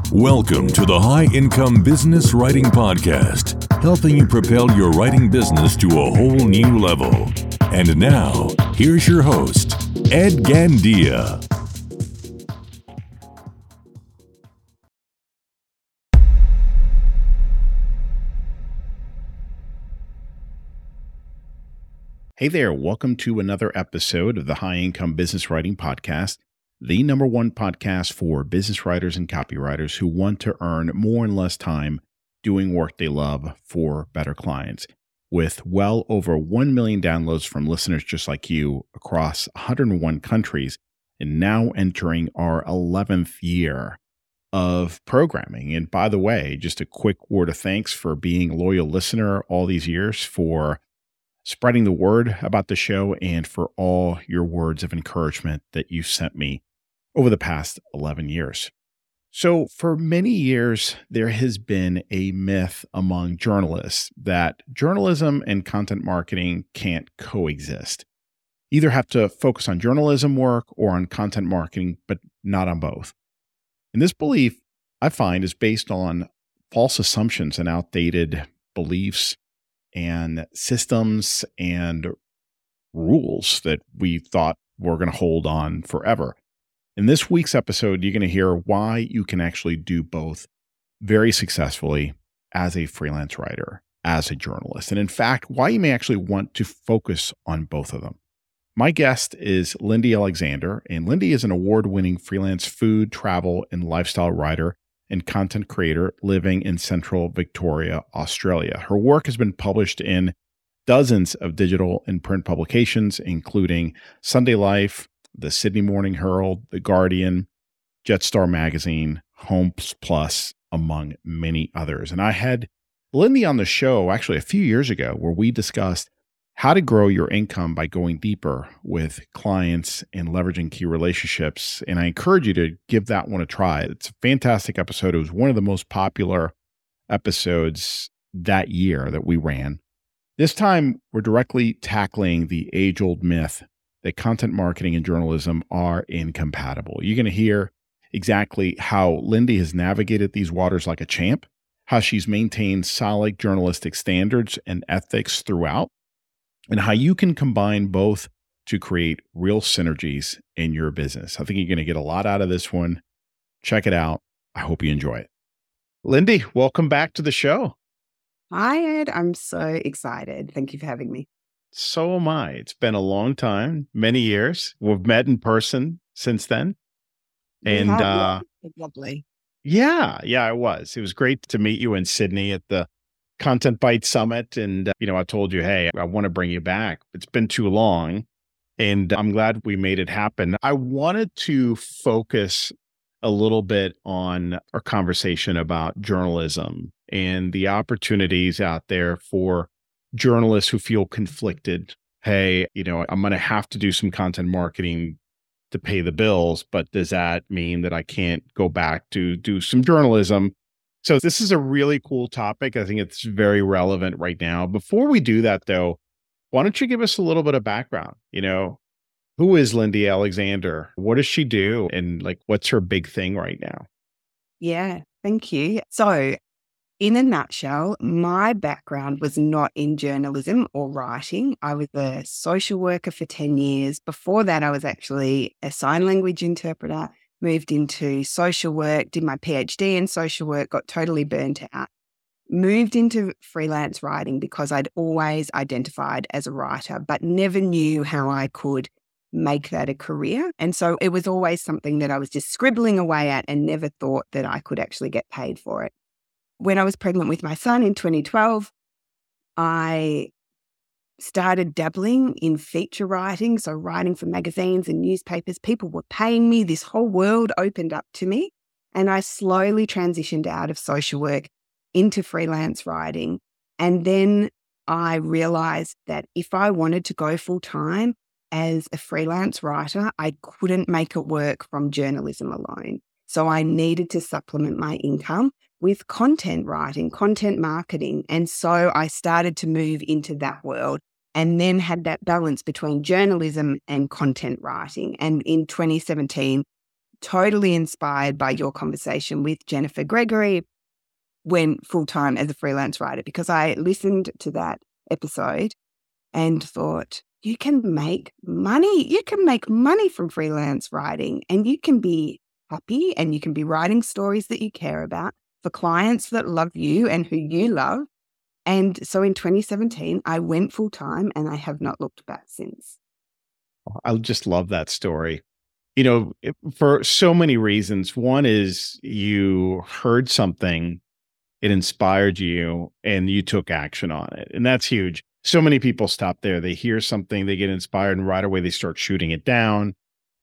Welcome to the High Income Business Writing Podcast, helping you propel your writing business to a whole new level. And now, here's your host, Ed Gandia. Hey there, welcome to another episode of the High Income Business Writing Podcast, the number one podcast for business writers and copywriters who want to earn more in less time doing work they love for better clients. With well over 1 million downloads from listeners just like you across 101 countries, and now entering our 11th year of programming. And by the way, just a quick word of thanks for being a loyal listener all these years, for spreading the word about the show, and for all your words of encouragement that you sent me over the past 11 years. So for many years, there has been a myth among journalists that journalism and content marketing can't coexist. You either have to focus on journalism work or on content marketing, but not on both. And this belief, I find, is based on false assumptions and outdated beliefs and systems and rules that we thought were going to hold on forever. In this week's episode, you're going to hear why you can actually do both very successfully as a freelance writer, as a journalist, and in fact, why you may actually want to focus on both of them. My guest is Lindy Alexander, and Lindy is an award-winning freelance food, travel, and lifestyle writer and content creator living in central Victoria, Australia. Her work has been published in dozens of digital and print publications, including Sunday Life, the Sydney Morning Herald, The Guardian, Jetstar Magazine, Homes Plus, among many others. And I had Lindy on the show actually a few years ago where we discussed how to grow your income by going deeper with clients and leveraging key relationships. And I encourage you to give that one a try. It's a fantastic episode. It was one of the most popular episodes that year that we ran. This time, we're directly tackling the age-old myth that content marketing and journalism are incompatible. You're going to hear exactly how Lindy has navigated these waters like a champ, how she's maintained solid journalistic standards and ethics throughout, and how you can combine both to create real synergies in your business. I think you're going to get a lot out of this one. Check it out. I hope you enjoy it. Lindy, welcome back to the show. Hi, Ed. I'm so excited. Thank you for having me. So am I. It's been a long time, many years. We've met in person since then. And lovely. Yeah, it was. It was great to meet you in Sydney at the Content Bite Summit. And, I told you, hey, I want to bring you back. It's been too long. And I'm glad we made it happen. I wanted to focus a little bit on our conversation about journalism and the opportunities out there for journalists who feel conflicted. Hey, I'm going to have to do some content marketing to pay the bills, but does that mean that I can't go back to do some journalism? So this is a really cool topic. I think it's very relevant right now. Before we do that, though, why don't you give us a little bit of background? Who is Lindy Alexander? What does she do? And what's her big thing right now? Yeah, thank you. So in a nutshell, my background was not in journalism or writing. I was a social worker for 10 years. Before that, I was actually a sign language interpreter, moved into social work, did my PhD in social work, got totally burnt out, moved into freelance writing because I'd always identified as a writer, but never knew how I could make that a career. And so it was always something that I was just scribbling away at and never thought that I could actually get paid for it. When I was pregnant with my son in 2012, I started dabbling in feature writing, so writing for magazines and newspapers. People were paying me. This whole world opened up to me, and I slowly transitioned out of social work into freelance writing. And then I realized that if I wanted to go full-time as a freelance writer, I couldn't make it work from journalism alone. So I needed to supplement my income with content writing, content marketing. And so I started to move into that world and then had that balance between journalism and content writing. And in 2017, totally inspired by your conversation with Jennifer Gregory, went full-time as a freelance writer, because I listened to that episode and thought, you can make money. You can make money from freelance writing, and you can be happy, and you can be writing stories that you care about for clients that love you and who you love. And so in 2017, I went full-time, and I have not looked back since. I just love that story. For so many reasons. One is you heard something, it inspired you, and you took action on it. And that's huge. So many people stop there. They hear something, they get inspired, and right away they start shooting it down,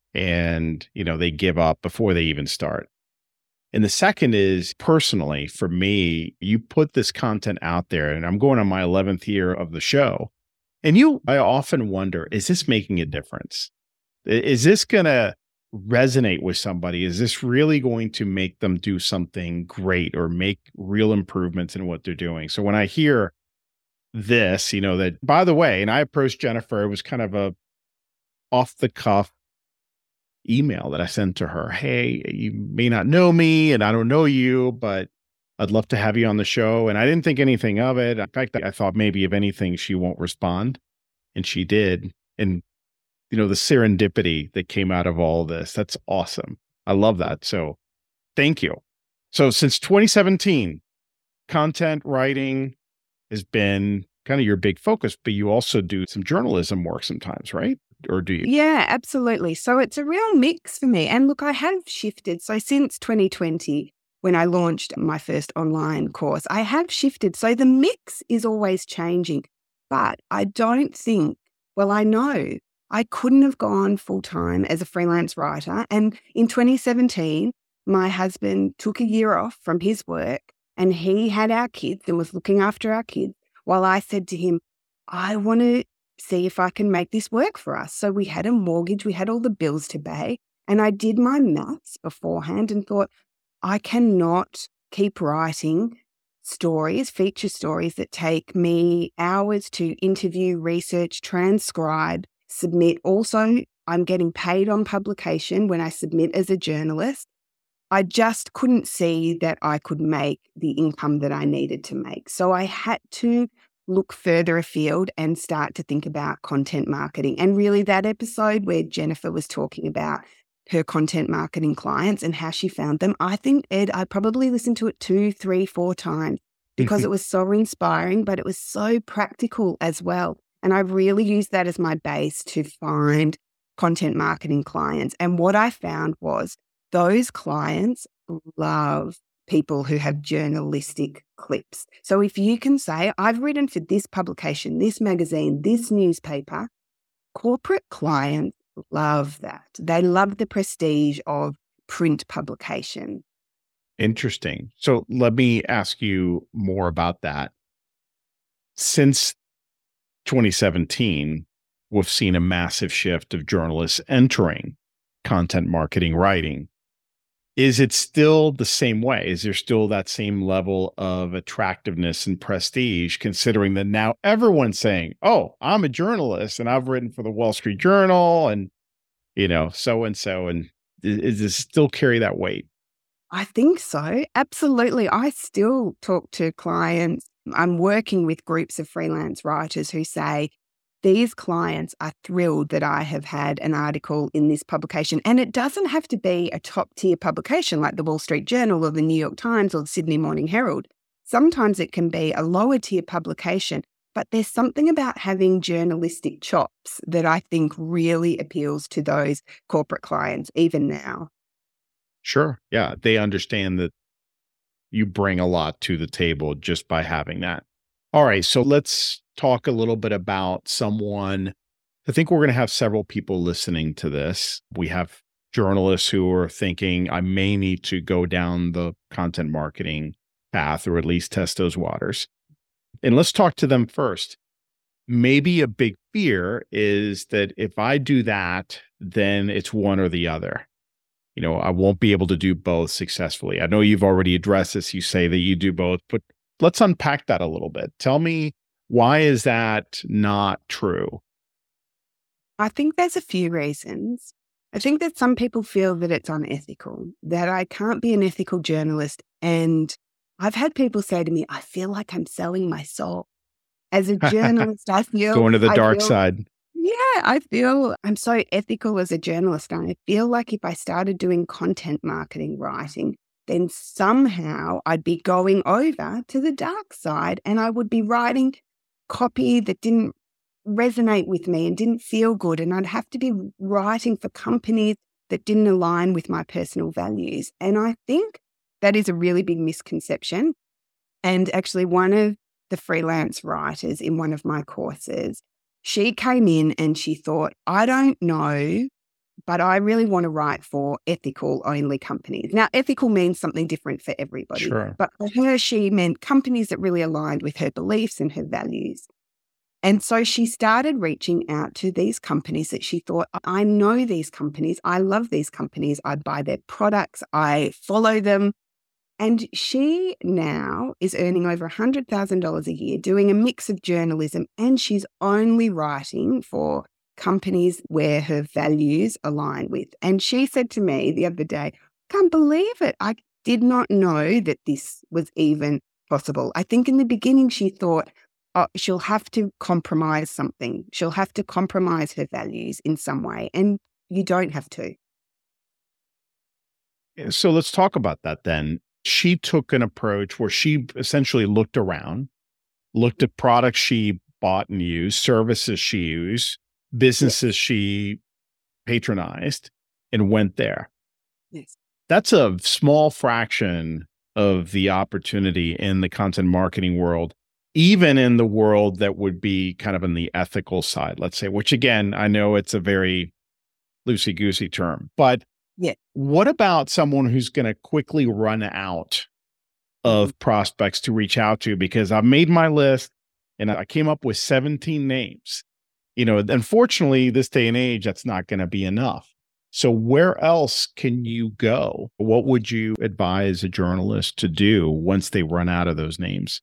and, they give up before they even start. And the second is, personally, for me, you put this content out there, and I'm going on my 11th year of the show. And I often wonder, is this making a difference? Is this going to resonate with somebody? Is this really going to make them do something great or make real improvements in what they're doing? So when I hear this, that, by the way, and I approached Jennifer, it was kind of a off the cuff email that I sent to her. Hey, you may not know me and I don't know you, but I'd love to have you on the show. And I didn't think anything of it. In fact, I thought maybe if anything, she won't respond. And she did. And, the serendipity that came out of all this, that's awesome. I love that. So thank you. So since 2017, content writing has been kind of your big focus, but you also do some journalism work sometimes, right? Or do you? Yeah, absolutely. So it's a real mix for me. And look, I have shifted. So since 2020, when I launched my first online course, I have shifted. So the mix is always changing. But I don't think, I know I couldn't have gone full-time as a freelance writer. And in 2017, my husband took a year off from his work, and he had our kids and was looking after our kids, while I said to him, I want to see if I can make this work for us. So we had a mortgage, we had all the bills to pay, and I did my maths beforehand and thought, I cannot keep writing stories, feature stories that take me hours to interview, research, transcribe, submit. Also, I'm getting paid on publication when I submit as a journalist. I just couldn't see that I could make the income that I needed to make. So I had to look further afield and start to think about content marketing. And really that episode where Jennifer was talking about her content marketing clients and how she found them, I think, Ed, I probably listened to it 2, 3, 4 times because it was so inspiring, but it was so practical as well. And I really used that as my base to find content marketing clients. And what I found was those clients love people who have journalistic clips. So if you can say, I've written for this publication, this magazine, this newspaper, corporate clients love that. They love the prestige of print publication. Interesting. So let me ask you more about that. Since 2017, we've seen a massive shift of journalists entering content marketing writing. Is it still the same way? Is there still that same level of attractiveness and prestige, considering that now everyone's saying, oh, I'm a journalist and I've written for the Wall Street Journal and, so-and-so. And does it still carry that weight? I think so. Absolutely. I still talk to clients. I'm working with groups of freelance writers who say, these clients are thrilled that I have had an article in this publication. And it doesn't have to be a top tier publication like the Wall Street Journal or the New York Times or the Sydney Morning Herald. Sometimes it can be a lower tier publication, but there's something about having journalistic chops that I think really appeals to those corporate clients even now. Sure. Yeah. They understand that you bring a lot to the table just by having that. All right. So let's talk a little bit about someone. I think we're going to have several people listening to this. We have journalists who are thinking, I may need to go down the content marketing path or at least test those waters. And let's talk to them first. Maybe a big fear is that if I do that, then it's one or the other. I won't be able to do both successfully. I know you've already addressed this. You say that you do both, but let's unpack that a little bit. Tell me, why is that not true? I think there's a few reasons. I think that some people feel that it's unethical, that I can't be an ethical journalist. And I've had people say to me, I feel like I'm selling my soul. As a journalist, Going to the dark side. Yeah, I feel I'm so ethical as a journalist. And I feel like if I started doing content marketing writing, then somehow I'd be going over to the dark side and I would be writing copy that didn't resonate with me and didn't feel good. And I'd have to be writing for companies that didn't align with my personal values. And I think that is a really big misconception. And actually, one of the freelance writers in one of my courses, she came in and she thought, I don't know, but I really want to write for ethical only companies. Now, ethical means something different for everybody. Sure. But for her, she meant companies that really aligned with her beliefs and her values. And so she started reaching out to these companies that she thought, I know these companies, I love these companies, I buy their products, I follow them. And she now is earning over $100,000 a year doing a mix of journalism, and she's only writing for companies where her values align with. And she said to me the other day, can't believe it. I did not know that this was even possible. I think in the beginning she thought, oh, she'll have to compromise something. She'll have to compromise her values in some way. And you don't have to. So let's talk about that then. She took an approach where she essentially looked around, looked at products she bought and used, services she used, businesses she patronized, and went there. Yes. That's a small fraction of the opportunity in the content marketing world, even in the world that would be kind of on the ethical side, let's say, which again, I know it's a very loosey-goosey term, but yeah. What about someone who's going to quickly run out of prospects to reach out to? Because I've made my list and I came up with 17 names. You know, unfortunately, this day and age, that's not going to be enough. So where else can you go? What would you advise a journalist to do once they run out of those names?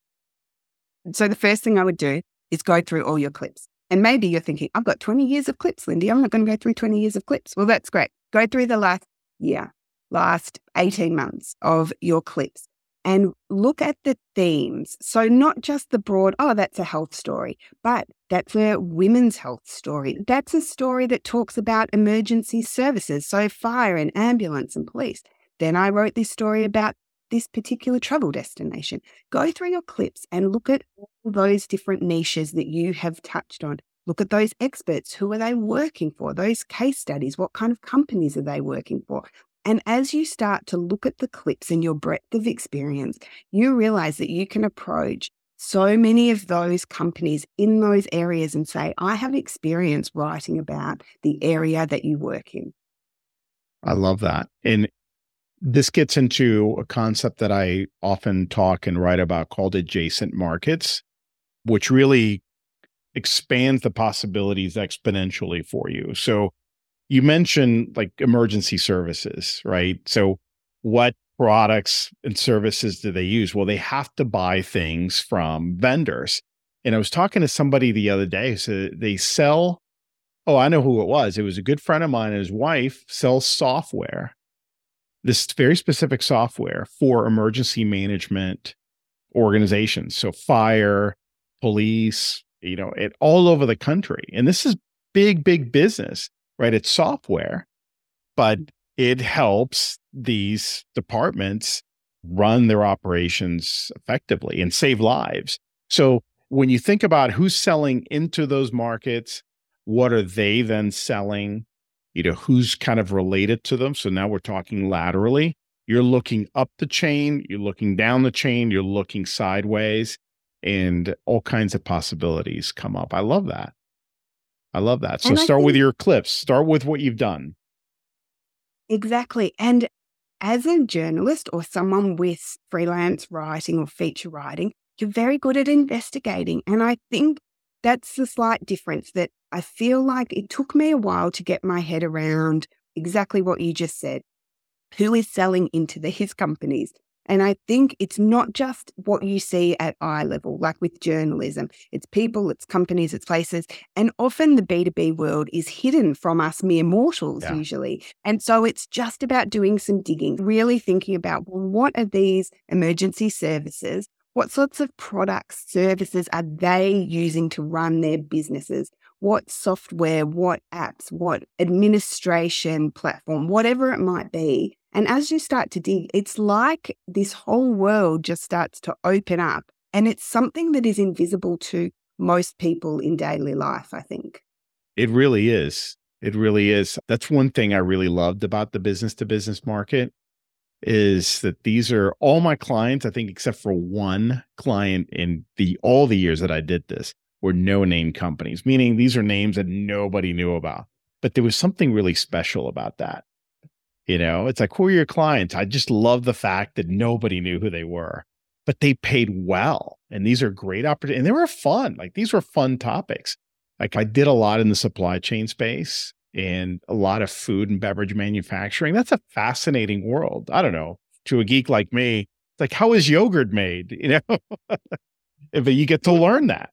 So the first thing I would do is go through all your clips. And maybe you're thinking, I've got 20 years of clips, Lindy. I'm not going to go through 20 years of clips. Well, that's great. Go through the last year, last 18 months of your clips and look at the themes. So not just the broad, oh, that's a health story, but that's a women's health story. That's a story that talks about emergency services, so fire and ambulance and police. Then I wrote this story about this particular travel destination. Go through your clips and look at all those different niches that you have touched on. Look at those experts. Who are they working for? Those case studies, what kind of companies are they working for? And as you start to look at the clips and your breadth of experience, you realize that you can approach so many of those companies in those areas and say, I have experience writing about the area that you work in. I love that. And this gets into a concept that I often talk and write about called adjacent markets, which really expands the possibilities exponentially for you. So you mentioned like emergency services, right? So what products and services do they use? Well, they have to buy things from vendors. And I was talking to somebody the other day, so they sell, oh, I know who it was. It was a good friend of mine and his wife sells software, this very specific software for emergency management organizations. So fire, police, you know, it all over the country. And this is big, big business, right? It's software, but it helps these departments run their operations effectively and save lives. So when you think about who's selling into those markets, what are they then selling? You know, who's kind of related to them. So now we're talking laterally. You're looking up the chain, you're looking down the chain, you're looking sideways, and all kinds of possibilities come up. I love that. I love that. So start with your clips. Start with what you've done. Exactly. And as a journalist or someone with freelance writing or feature writing, you're very good at investigating. And I think that's the slight difference, that I feel like it took me a while to get my head around exactly what you just said. Who is selling into these companies? And I think it's not just what you see at eye level, like with journalism. It's people, it's companies, it's places. And often the B2B world is hidden from us mere mortals usually. And so it's just about doing some digging, really thinking about, well, what are these emergency services? What sorts of products, services are they using to run their businesses? What software, what apps, what administration platform, whatever it might be. And as you start to dig, it's like this whole world just starts to open up. And it's something that is invisible to most people in daily life, I think. It really is. It really is. That's one thing I really loved about the business to business market is that these are all my clients, I think, except for one client in all the years that I did this, were no-name companies, meaning these are names that nobody knew about. But there was something really special about that. It's like, who are your clients? I just love the fact that nobody knew who they were, but they paid well. And these are great opportunities. And they were fun. Like, these were fun topics. Like, I did a lot in the supply chain space and a lot of food and beverage manufacturing. That's a fascinating world. I don't know, to a geek like me, it's like, how is yogurt made? But you get to learn that.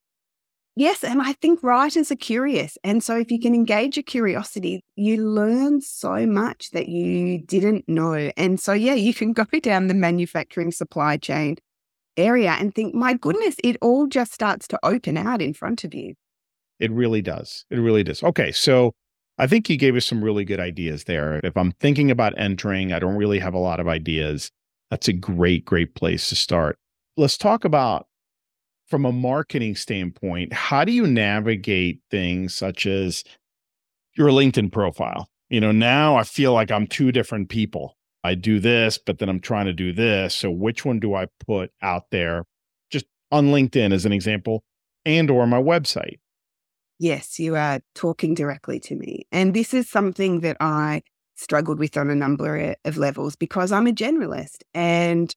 Yes, and I think writers are curious. And so if you can engage your curiosity, you learn so much that you didn't know. And so, you can go down the manufacturing supply chain area and think, my goodness, it all just starts to open out in front of you. It really does. It really does. Okay, so I think you gave us some really good ideas there. If I'm thinking about entering, I don't really have a lot of ideas. That's a great, great place to start. Let's talk about, from a marketing standpoint, how do you navigate things such as your LinkedIn profile? Now I feel like I'm two different people. I do this, but then I'm trying to do this. So which one do I put out there, just on LinkedIn as an example, and or my website? Yes, you are talking directly to me. And this is something that I struggled with on a number of levels because I'm a generalist, and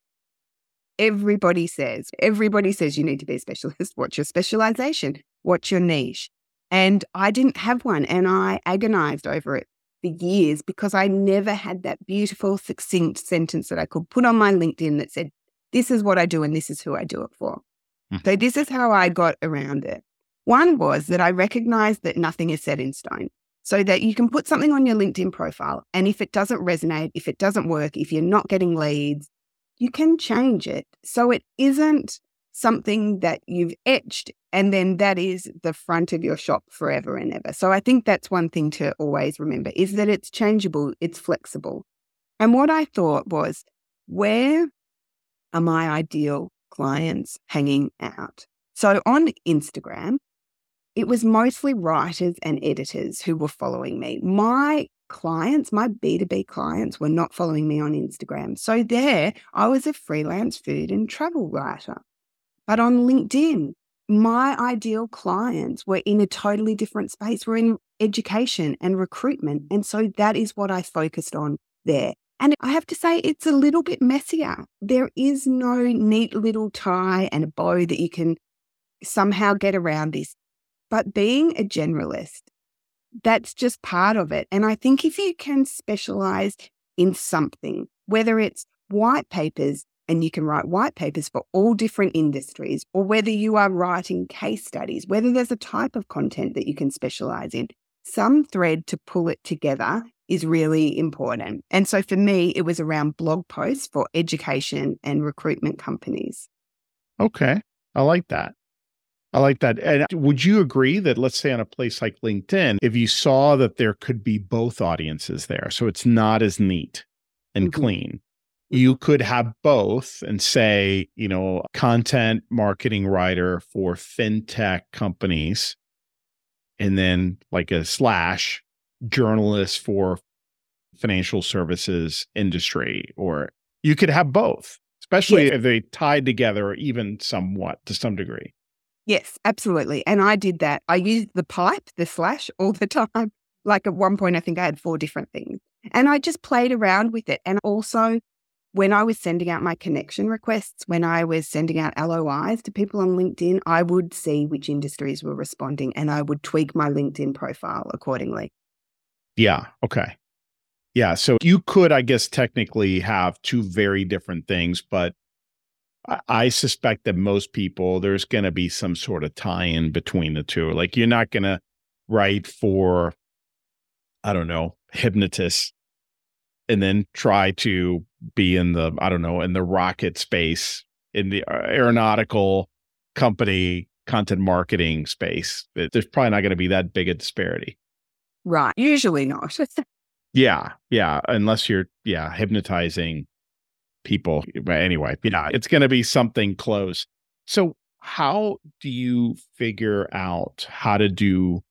everybody says you need to be a specialist. What's your specialization? What's your niche? And I didn't have one, and I agonized over it for years because I never had that beautiful, succinct sentence that I could put on my LinkedIn that said, this is what I do and this is who I do it for. So this is how I got around it. One was that I recognized that nothing is set in stone, so that you can put something on your LinkedIn profile, and if it doesn't resonate, if it doesn't work, if you're not getting leads, you can change it. So it isn't something that you've etched and then that is the front of your shop forever and ever. So I think that's one thing to always remember, is that it's changeable, it's flexible. And what I thought was, where are my ideal clients hanging out? So on Instagram, it was mostly writers and editors who were following me. My clients, my B2B clients, were not following me on Instagram. So there, I was a freelance food and travel writer. But on LinkedIn, my ideal clients were in a totally different space. We're in education and recruitment. And so that is what I focused on there. And I have to say, it's a little bit messier. There is no neat little tie and a bow that you can somehow get around this. But being a generalist, that's just part of it. And I think if you can specialize in something, whether it's white papers, and you can write white papers for all different industries, or whether you are writing case studies, whether there's a type of content that you can specialize in, some thread to pull it together is really important. And so for me, it was around blog posts for education and recruitment companies. Okay. I like that. And would you agree that, let's say on a place like LinkedIn, if you saw that there could be both audiences there, so it's not as neat and clean, you could have both and say, content marketing writer for fintech companies, and then like a / journalist for financial services industry, or you could have both, especially if they tied together even somewhat to some degree. Yes, absolutely. And I did that. I used the pipe, the / all the time. Like at one point, I think I had 4 different things. And I just played around with it. And also, when I was sending out my connection requests, when I was sending out LOIs to people on LinkedIn, I would see which industries were responding and I would tweak my LinkedIn profile accordingly. Yeah. Okay. Yeah. So you could, I guess, technically have two very different things, but I suspect that most people, there's going to be some sort of tie-in between the two. Like you're not going to write for, I don't know, hypnotists and then try to be in the, I don't know, in the rocket space, in the aeronautical company content marketing space. There's probably not going to be that big a disparity. Right. Usually not. Yeah. Yeah. Unless you're, hypnotizing people. But anyway, it's going to be something close. So how do you figure out how to do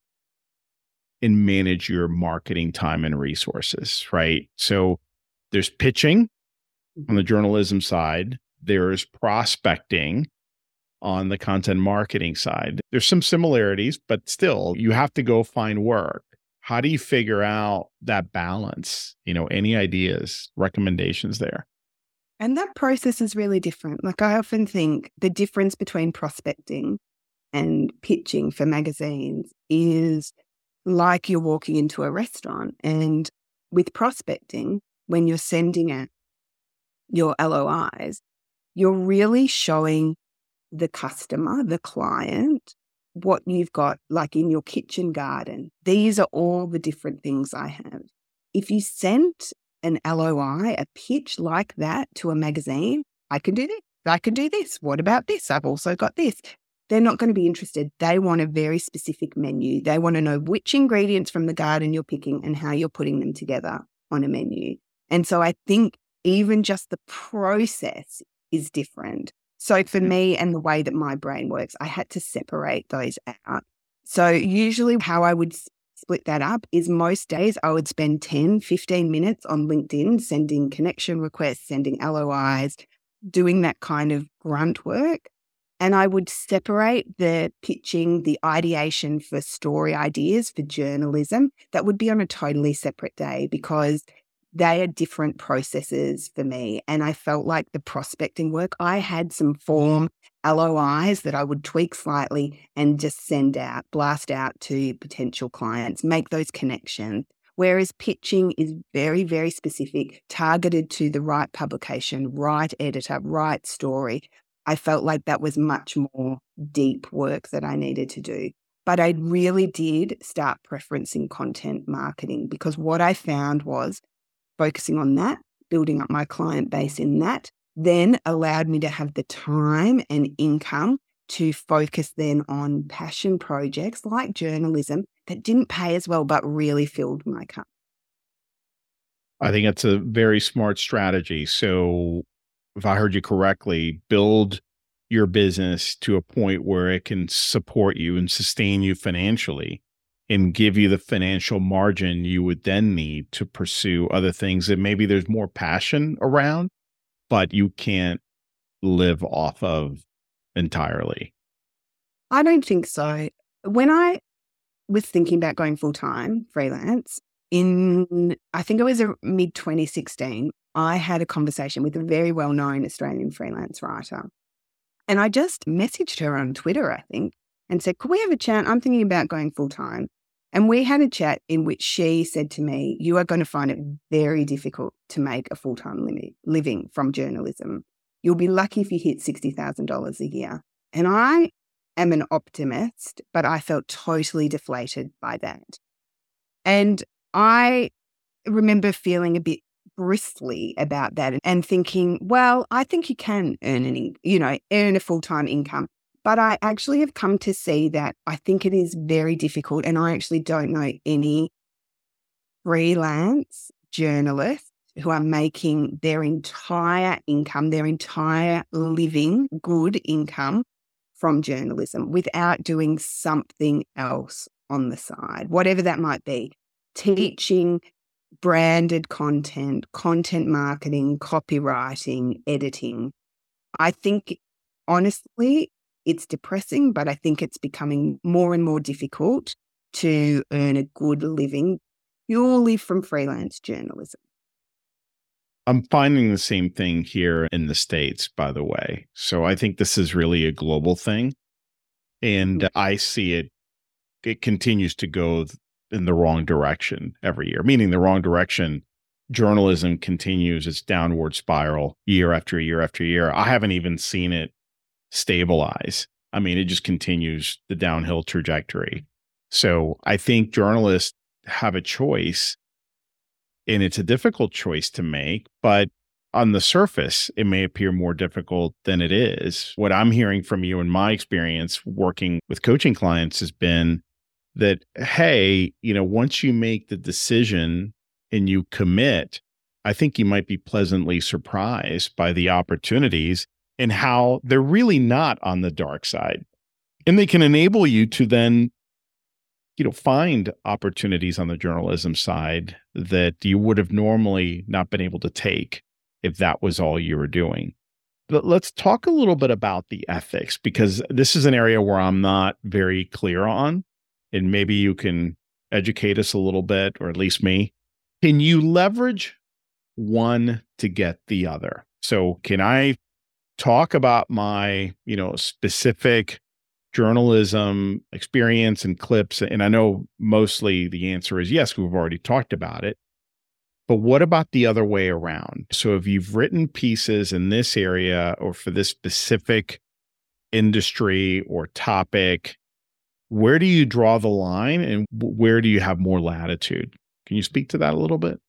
and manage your marketing time and resources, right? So there's pitching on the journalism side. There's prospecting on the content marketing side. There's some similarities, but still you have to go find work. How do you figure out that balance? Any ideas, recommendations there? And that process is really different. Like I often think the difference between prospecting and pitching for magazines is like you're walking into a restaurant. And with prospecting, when you're sending out your LOIs, you're really showing the customer, the client, what you've got like in your kitchen garden. These are all the different things I have. If you sent an LOI, a pitch like that to a magazine, I can do this. I can do this. What about this? I've also got this. They're not going to be interested. They want a very specific menu. They want to know which ingredients from the garden you're picking and how you're putting them together on a menu. And so I think even just the process is different. So for me and the way that my brain works, I had to separate those out. So usually how I would split that up is most days I would spend 10, 15 minutes on LinkedIn, sending connection requests, sending LOIs, doing that kind of grunt work. And I would separate the pitching, the ideation for story ideas for journalism. That would be on a totally separate day because they are different processes for me. And I felt like the prospecting work, I had some form LOIs that I would tweak slightly and just send out, blast out to potential clients, make those connections. Whereas pitching is very, very specific, targeted to the right publication, right editor, right story. I felt like that was much more deep work that I needed to do. But I really did start preferencing content marketing because what I found was focusing on that, building up my client base in that, then allowed me to have the time and income to focus then on passion projects like journalism that didn't pay as well, but really filled my cup. I think that's a very smart strategy. So if I heard you correctly, build your business to a point where it can support you and sustain you financially and give you the financial margin you would then need to pursue other things that maybe there's more passion around, but you can't live off of entirely. I don't think so. When I was thinking about going full-time freelance I think it was mid 2016, I had a conversation with a very well-known Australian freelance writer. And I just messaged her on Twitter, I think, and said, could we have a chat? I'm thinking about going full-time. And we had a chat in which she said to me, you are going to find it very difficult to make a full-time living from journalism. You'll be lucky if you hit $60,000 a year. And I am an optimist, but I felt totally deflated by that. And I remember feeling a bit bristly about that and thinking, well, I think you can earn a full-time income. But I actually have come to see that I think it is very difficult, and I actually don't know any freelance journalists who are making their entire income, their entire living, good income from journalism without doing something else on the side, whatever that might be. Teaching, branded content, content marketing, copywriting, editing. I think, honestly, it's depressing, but I think it's becoming more and more difficult to earn a good living purely from freelance journalism. I'm finding the same thing here in the States, by the way. So I think this is really a global thing. And I see it continues to go in the wrong direction every year, meaning the wrong direction journalism continues its downward spiral year after year after year. I haven't even seen it stabilize. I mean, it just continues the downhill trajectory. So I think journalists have a choice, and it's a difficult choice to make, but on the surface, it may appear more difficult than it is. What I'm hearing from you in my experience working with coaching clients has been that, hey, once you make the decision and you commit, I think you might be pleasantly surprised by the opportunities and how they're really not on the dark side. And they can enable you to then, find opportunities on the journalism side that you would have normally not been able to take if that was all you were doing. But let's talk a little bit about the ethics, because this is an area where I'm not very clear on, and maybe you can educate us a little bit, or at least me. Can you leverage one to get the other? So can I talk about my, specific journalism experience and clips? And I know mostly the answer is yes, we've already talked about it. But what about the other way around? So if you've written pieces in this area or for this specific industry or topic, where do you draw the line and where do you have more latitude? Can you speak to that a little bit?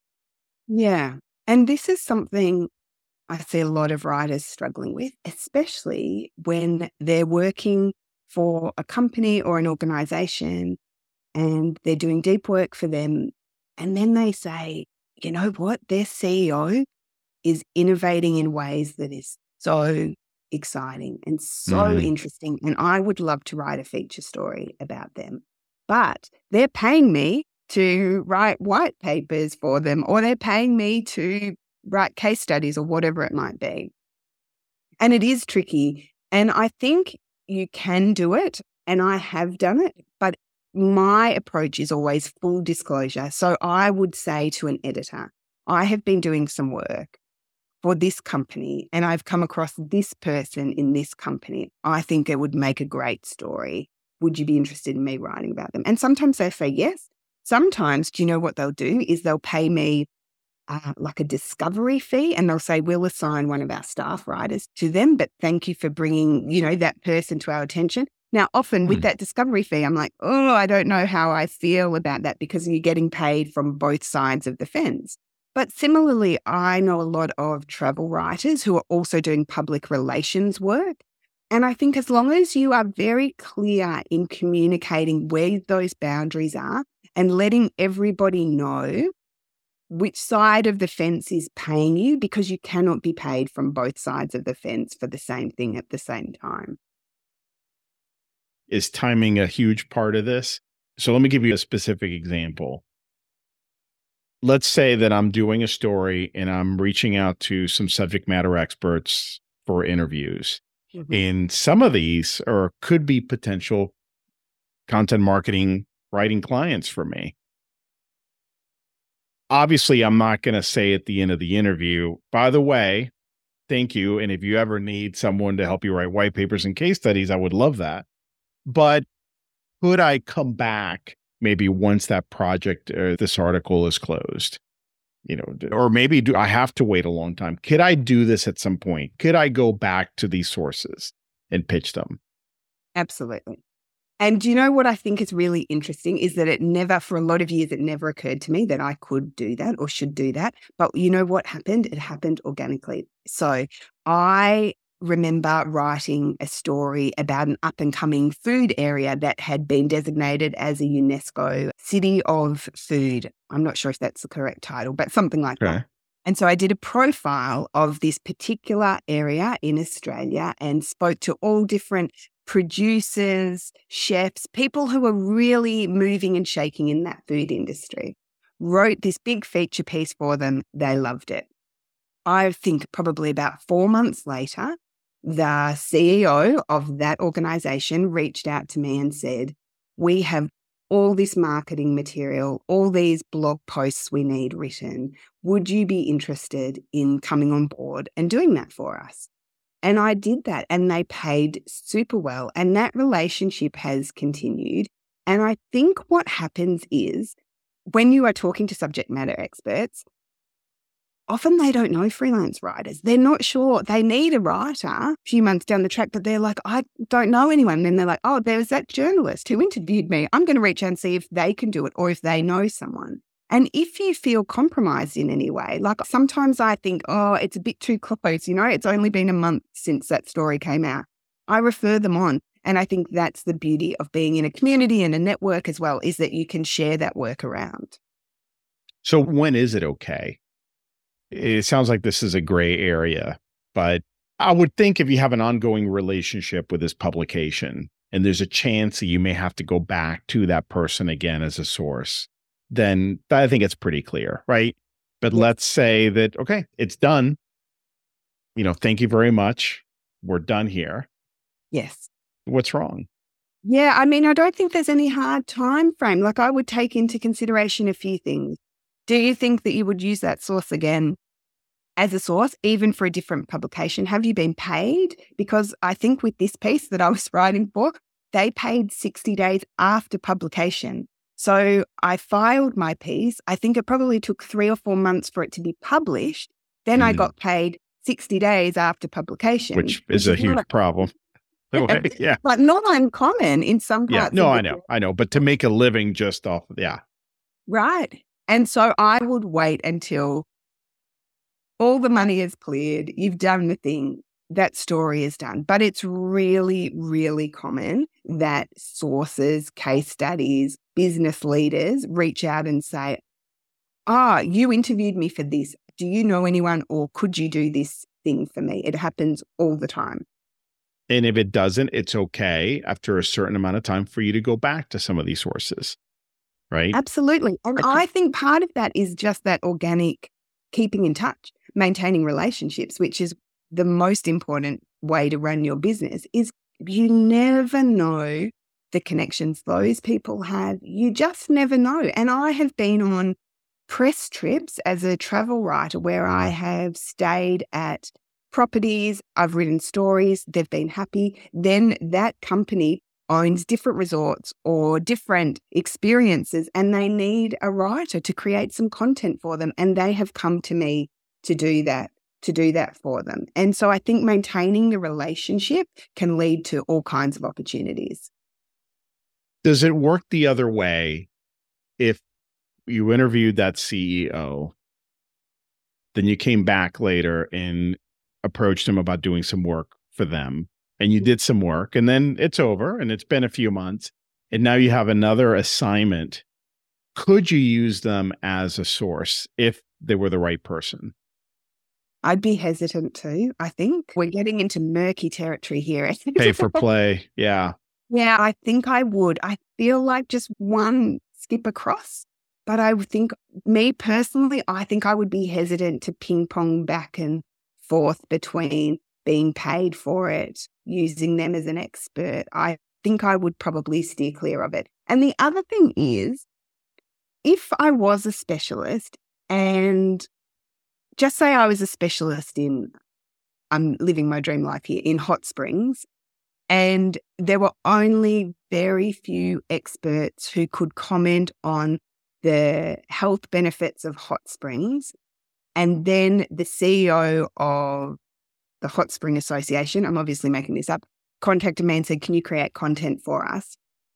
Yeah. And this is something I see a lot of writers struggling with, especially when they're working for a company or an organization and they're doing deep work for them. And then they say, you know what, their CEO is innovating in ways that is so exciting and so interesting. And I would love to write a feature story about them. But they're paying me to write white papers for them, or they're paying me to write case studies or whatever it might be. And it is tricky. And I think you can do it, and I have done it, but my approach is always full disclosure. So I would say to an editor, I have been doing some work for this company and I've come across this person in this company. I think it would make a great story. Would you be interested in me writing about them? And sometimes they say yes. Sometimes, do you know what they'll do is they'll pay me like a discovery fee, and they'll say, we'll assign one of our staff writers to them, but thank you for bringing, that person to our attention. Now, often with that discovery fee, I'm like, oh, I don't know how I feel about that, because you're getting paid from both sides of the fence. But similarly, I know a lot of travel writers who are also doing public relations work. And I think as long as you are very clear in communicating where those boundaries are and letting everybody know which side of the fence is paying you, because you cannot be paid from both sides of the fence for the same thing at the same time. Is timing a huge part of this? So let me give you a specific example. Let's say that I'm doing a story and I'm reaching out to some subject matter experts for interviews. And some of these could be potential content marketing writing clients for me. Obviously, I'm not going to say at the end of the interview, by the way, thank you. And if you ever need someone to help you write white papers and case studies, I would love that. But could I come back maybe once that project or this article is closed? Or maybe do I have to wait a long time? Could I do this at some point? Could I go back to these sources and pitch them? Absolutely. And you know what I think is really interesting is that for a lot of years, it never occurred to me that I could do that or should do that. But you know what happened? It happened organically. So I remember writing a story about an up-and-coming food area that had been designated as a UNESCO City of Food. I'm not sure if that's the correct title, but something like that. And so I did a profile of this particular area in Australia and spoke to all different producers, chefs, people who are really moving and shaking in that food industry. Wrote this big feature piece for them. They loved it. I think probably about 4 months later, the CEO of that organization reached out to me and said, we have all this marketing material, all these blog posts we need written. Would you be interested in coming on board and doing that for us? And I did that, and they paid super well. And that relationship has continued. And I think what happens is when you are talking to subject matter experts, often they don't know freelance writers. They're not sure. They need a writer a few months down the track, but they're like, I don't know anyone. And then they're like, oh, there's that journalist who interviewed me. I'm going to reach out and see if they can do it or if they know someone. And if you feel compromised in any way, like sometimes I think, oh, it's a bit too close, it's only been a month since that story came out. I refer them on. And I think that's the beauty of being in a community and a network as well, is that you can share that work around. So when is it okay? It sounds like this is a gray area, but I would think if you have an ongoing relationship with this publication and there's a chance that you may have to go back to that person again as a source, then I think it's pretty clear, right? But let's say that, okay, it's done. Thank you very much. We're done here. Yes. What's wrong? Yeah, I mean, I don't think there's any hard time frame. Like I would take into consideration a few things. Do you think that you would use that source again as a source, even for a different publication? Have you been paid? Because I think with this piece that I was writing for, they paid 60 days after publication. So I filed my piece. I think it probably took 3 or 4 months for it to be published. Then I got paid 60 days after publication. Which is a huge problem. Yeah. But not uncommon in some parts. Yeah. No, I know. But to make a living just off of, yeah. Right. And so I would wait until all the money is cleared, you've done the thing, that story is done. But it's really, really common that sources, case studies, business leaders reach out and say, you interviewed me for this. Do you know anyone, or could you do this thing for me? It happens all the time. And if it doesn't, it's okay after a certain amount of time for you to go back to some of these sources, right? Absolutely. And I think part of that is just that organic keeping in touch, maintaining relationships, which is the most important way to run your business. Is you never know the connections those people have. You just never know. And I have been on press trips as a travel writer where I have stayed at properties, I've written stories, they've been happy. Then that company owns different resorts or different experiences, and they need a writer to create some content for them. And they have come to me to do that for them. And so I think maintaining the relationship can lead to all kinds of opportunities. Does it work the other way? If you interviewed that CEO, then you came back later and approached him about doing some work for them, and you did some work, and then it's over and it's been a few months, and now you have another assignment. Could you use them as a source if they were the right person? I'd be hesitant to. I think we're getting into murky territory here. Pay for play. Yeah. Yeah, I think I would. I feel like just one skip across. But I would think, me personally, I think I would be hesitant to ping pong back and forth between being paid for it, using them as an expert. I think I would probably steer clear of it. And the other thing is, if I was a specialist, and just say I was a specialist in, I'm living my dream life here, in hot springs, and there were only very few experts who could comment on the health benefits of hot springs, and then the CEO of the Hot Spring Association, I'm obviously making this up, contacted me and said, can you create content for us?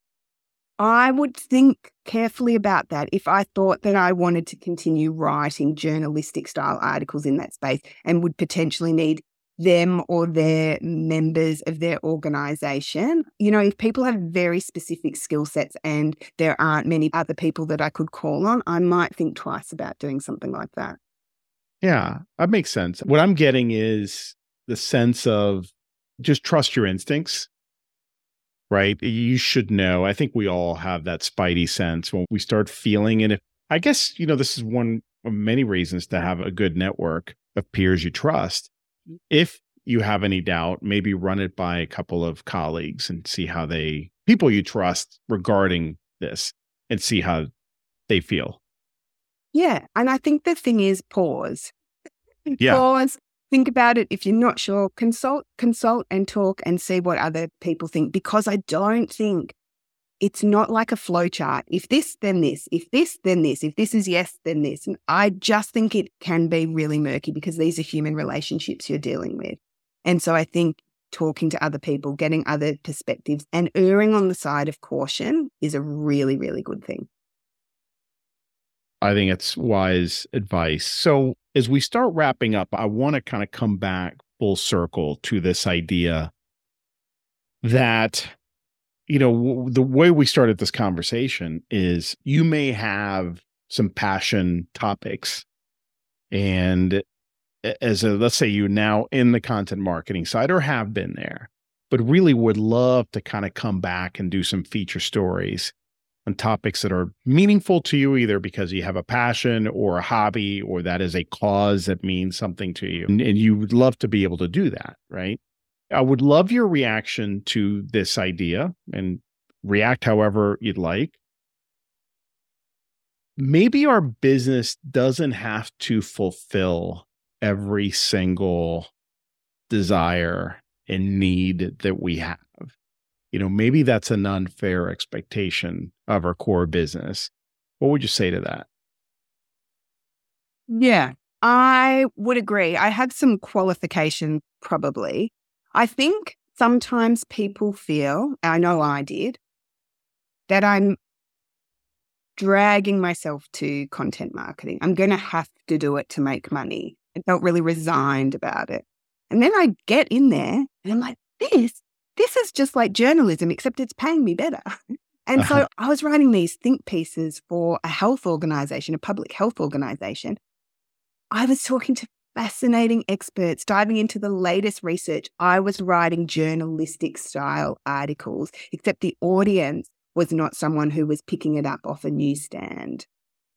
I would think carefully about that if I thought that I wanted to continue writing journalistic style articles in that space and would potentially need them or their members of their organization. If people have very specific skill sets and there aren't many other people that I could call on, I might think twice about doing something like that. Yeah, that makes sense. What I'm getting is the sense of just trust your instincts, right? You should know. I think we all have that spidey sense when we start feeling it. I guess, this is one of many reasons to have a good network of peers you trust. If you have any doubt, maybe run it by a couple of colleagues and see how people you trust regarding this, and see how they feel. Yeah. And I think the thing is pause. Yeah. Pause. Think about it. If you're not sure, consult and talk and see what other people think, because I don't think it's not like a flow chart. If this, then this. If this, then this. If this is yes, then this. And I just think it can be really murky because these are human relationships you're dealing with. And so I think talking to other people, getting other perspectives and erring on the side of caution is a really, really good thing. I think it's wise advice. So as we start wrapping up, I want to kind of come back full circle to this idea that, the way we started this conversation is you may have some passion topics. And let's say you're now in the content marketing side or have been there, but really would love to kind of come back and do some feature stories on topics that are meaningful to you, either because you have a passion or a hobby, or that is a cause that means something to you. And you would love to be able to do that, right? I would love your reaction to this idea, and react however you'd like. Maybe our business doesn't have to fulfill every single desire and need that we have. Maybe that's an unfair expectation of our core business. What would you say to that? Yeah, I would agree. I have some qualification probably. I think sometimes people feel, I know I did, that I'm dragging myself to content marketing. I'm going to have to do it to make money. I felt really resigned about it. And then I get in there and I'm like, this is just like journalism, except it's paying me better. And so I was writing these think pieces for a health organization, a public health organization. I was talking to fascinating experts, diving into the latest research. I was writing journalistic style articles, except the audience was not someone who was picking it up off a newsstand.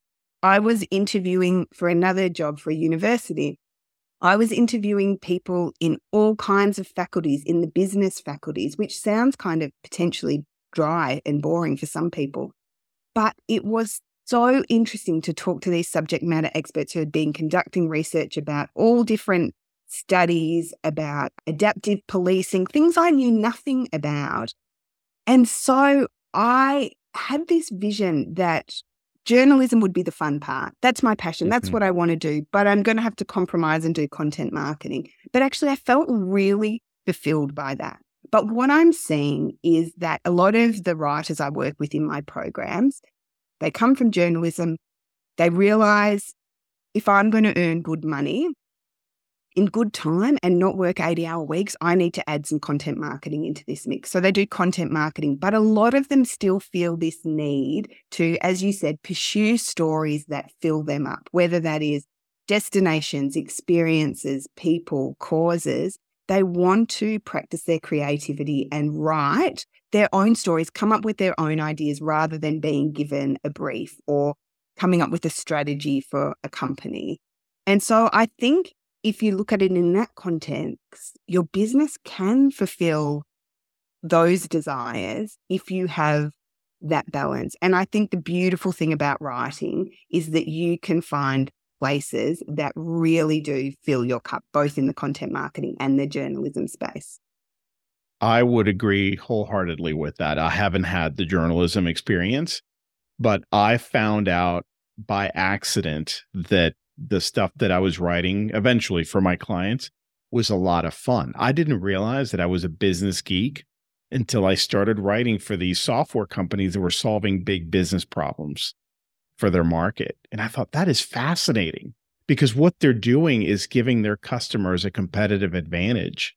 I was interviewing for another job for a university. I was interviewing people in all kinds of faculties, in the business faculties, which sounds kind of potentially dry and boring for some people. But it was so interesting to talk to these subject matter experts who had been conducting research about all different studies, about adaptive policing, things I knew nothing about. And so I had this vision that journalism would be the fun part. That's my passion. That's what I want to do. But I'm going to have to compromise and do content marketing. But actually, I felt really fulfilled by that. But what I'm seeing is that a lot of the writers I work with in my programs, they come from journalism. They realize if I'm going to earn good money in good time and not work 80-hour weeks, I need to add some content marketing into this mix. So they do content marketing, but a lot of them still feel this need to, as you said, pursue stories that fill them up, whether that is destinations, experiences, people, causes. They want to practice their creativity and write their own stories, come up with their own ideas rather than being given a brief or coming up with a strategy for a company. And so I think if you look at it in that context, your business can fulfill those desires if you have that balance. And I think the beautiful thing about writing is that you can find places that really do fill your cup, both in the content marketing and the journalism space. I would agree wholeheartedly with that. I haven't had the journalism experience, but I found out by accident that the stuff that I was writing eventually for my clients was a lot of fun. I didn't realize that I was a business geek until I started writing for these software companies that were solving big business problems for their market. And I thought that is fascinating because what they're doing is giving their customers a competitive advantage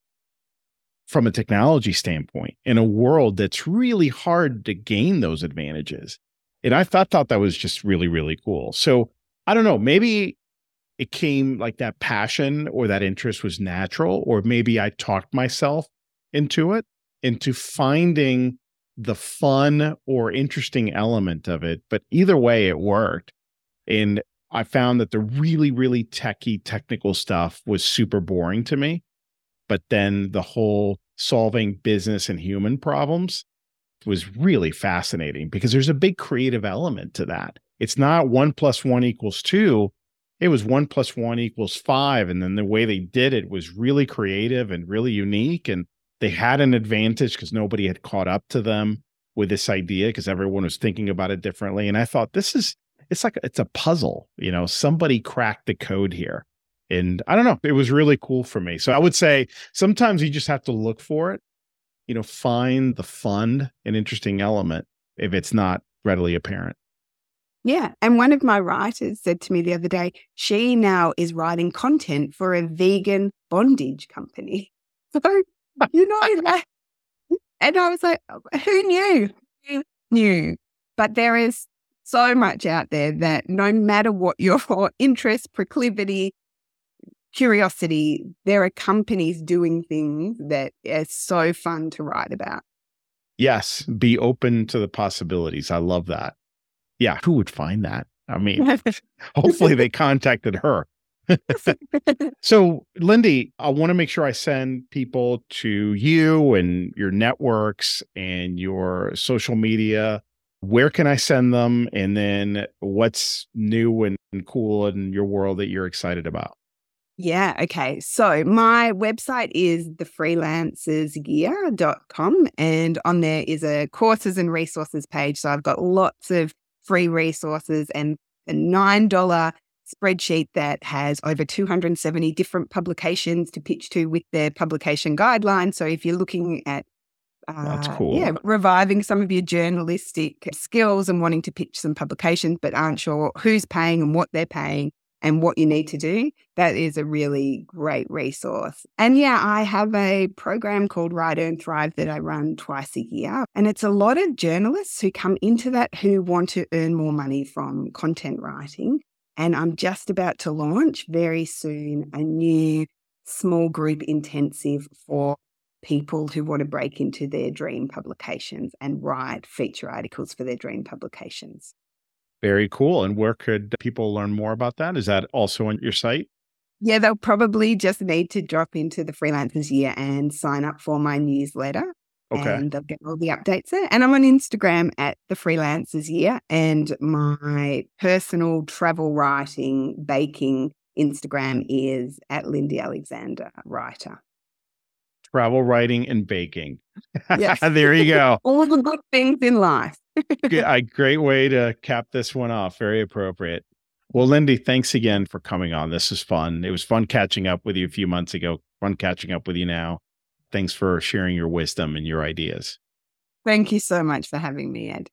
from a technology standpoint in a world that's really hard to gain those advantages. And I thought that was just really, really cool. So I don't know, maybe it came like that passion or that interest was natural, or maybe I talked myself into finding the fun or interesting element of it. But either way, it worked. And I found that the really, really technical stuff was super boring to me. But then the whole solving business and human problems was really fascinating because there's a big creative element to that. It's not 1 + 1 = 2. It was 1 + 1 = 5. And then the way they did it was really creative and really unique. And they had an advantage because nobody had caught up to them. with this idea because everyone was thinking about it differently. And I thought, it's a puzzle, somebody cracked the code here. And I don't know, it was really cool for me. So I would say sometimes you just have to look for it, find the fun and interesting element if it's not readily apparent. Yeah. And one of my writers said to me the other day, she now is writing content for a vegan bondage company. So, like, and I was like, who knew? Who knew? But there is so much out there that no matter what your interest, proclivity, curiosity, there are companies doing things that are so fun to write about. Yes. Be open to the possibilities. I love that. Yeah. Who would find that? I mean, hopefully they contacted her. So, Lindy, I want to make sure I send people to you and your networks and your social media. Where can I send them? And then what's new and cool in your world that you're excited about? Yeah. Okay. So my website is thefreelancersgear.com, and on there is a courses and resources page. So I've got lots of free resources and a $9 spreadsheet that has over 270 different publications to pitch to with their publication guidelines. So if you're looking at that's cool. Yeah, reviving some of your journalistic skills and wanting to pitch some publications but aren't sure who's paying and what they're paying and what you need to do, that is a really great resource. And yeah, I have a program called Write, Earn, Thrive that I run twice a year. And it's a lot of journalists who come into that who want to earn more money from content writing. And I'm just about to launch very soon a new small group intensive for people who want to break into their dream publications and write feature articles for their dream publications. Very cool. And where could people learn more about that? Is that also on your site? Yeah, they'll probably just need to drop into the Freelancers Year and sign up for my newsletter. Okay. And they'll get all the updates there. And I'm on Instagram at the Freelancers Year, and my personal travel writing, baking Instagram is at Lindy Alexander Writer. Travel writing and baking. Yes. There you go. All the good things in life. A great way to cap this one off. Very appropriate. Well, Lindy, thanks again for coming on. This is fun. It was fun catching up with you a few months ago. Fun catching up with you now. Thanks for sharing your wisdom and your ideas. Thank you so much for having me, Ed.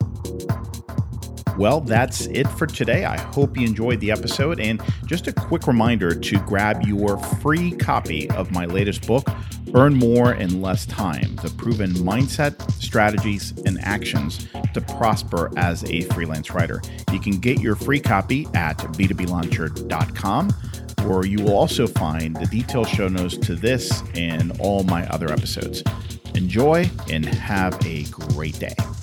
Well, that's it for today. I hope you enjoyed the episode. And just a quick reminder to grab your free copy of my latest book, Earn More in Less Time: The Proven Mindset, Strategies, and Actions to Prosper as a Freelance Writer. You can get your free copy at b2blauncher.com, where you will also find the detailed show notes to this and all my other episodes. Enjoy and have a great day.